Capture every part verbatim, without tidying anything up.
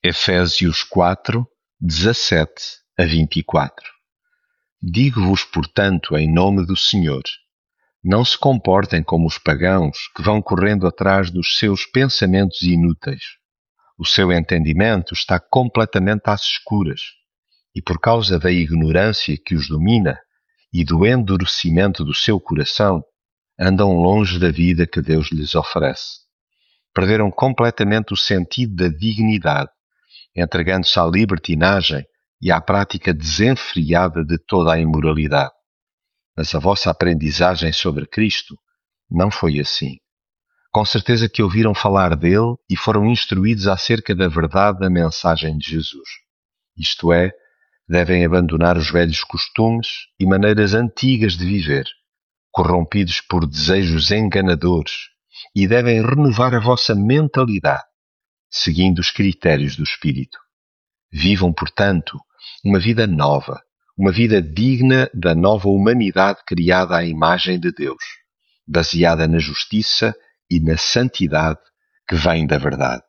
Efésios quatro, dezassete a vinte e quatro. Digo-vos, portanto, em nome do Senhor, não se comportem como os pagãos que vão correndo atrás dos seus pensamentos inúteis. O seu entendimento está completamente às escuras, e por causa da ignorância que os domina e do endurecimento do seu coração, andam longe da vida que Deus lhes oferece. Perderam completamente o sentido da dignidade, entregando-se à libertinagem e à prática desenfreada de toda a imoralidade. Mas a vossa aprendizagem sobre Cristo não foi assim. Com certeza que ouviram falar dele e foram instruídos acerca da verdade da mensagem de Jesus. Isto é, devem abandonar os velhos costumes e maneiras antigas de viver, corrompidos por desejos enganadores, e devem renovar a vossa mentalidade, seguindo os critérios do Espírito. Vivam, portanto, uma vida nova, uma vida digna da nova humanidade criada à imagem de Deus, baseada na justiça e na santidade que vem da verdade.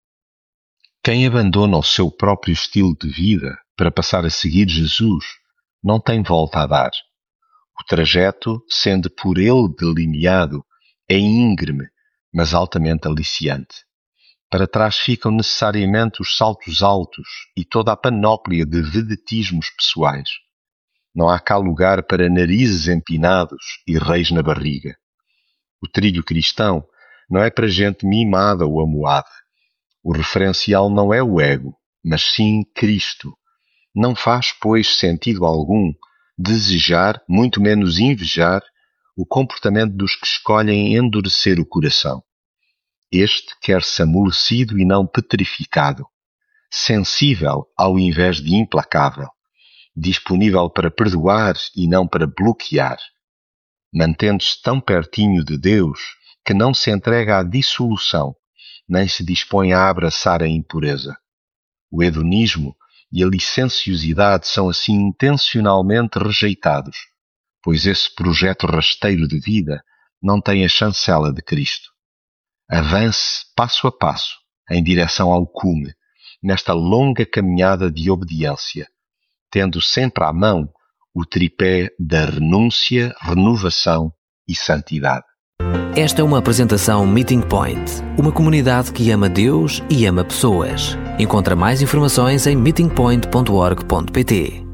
Quem abandona o seu próprio estilo de vida para passar a seguir Jesus não tem volta a dar. O trajeto, sendo por ele delineado, é íngreme, mas altamente aliciante. Para trás ficam necessariamente os saltos altos e toda a panóplia de vedetismos pessoais. Não há cá lugar para narizes empinados e reis na barriga. O trilho cristão não é para gente mimada ou amuada. O referencial não é o ego, mas sim Cristo. Não faz, pois, sentido algum desejar, muito menos invejar, o comportamento dos que escolhem endurecer o coração. Este quer-se amolecido e não petrificado, sensível ao invés de implacável, disponível para perdoar e não para bloquear, mantendo-se tão pertinho de Deus que não se entrega à dissolução, nem se dispõe a abraçar a impureza. O hedonismo e a licenciosidade são assim intencionalmente rejeitados, pois esse projeto rasteiro de vida não tem a chancela de Cristo. Avance passo a passo em direção ao cume, nesta longa caminhada de obediência, tendo sempre à mão o tripé da renúncia, renovação e santidade. Esta é uma apresentação Meeting Point, uma comunidade que ama Deus e ama pessoas. Encontra mais informações em meeting point ponto org ponto pt.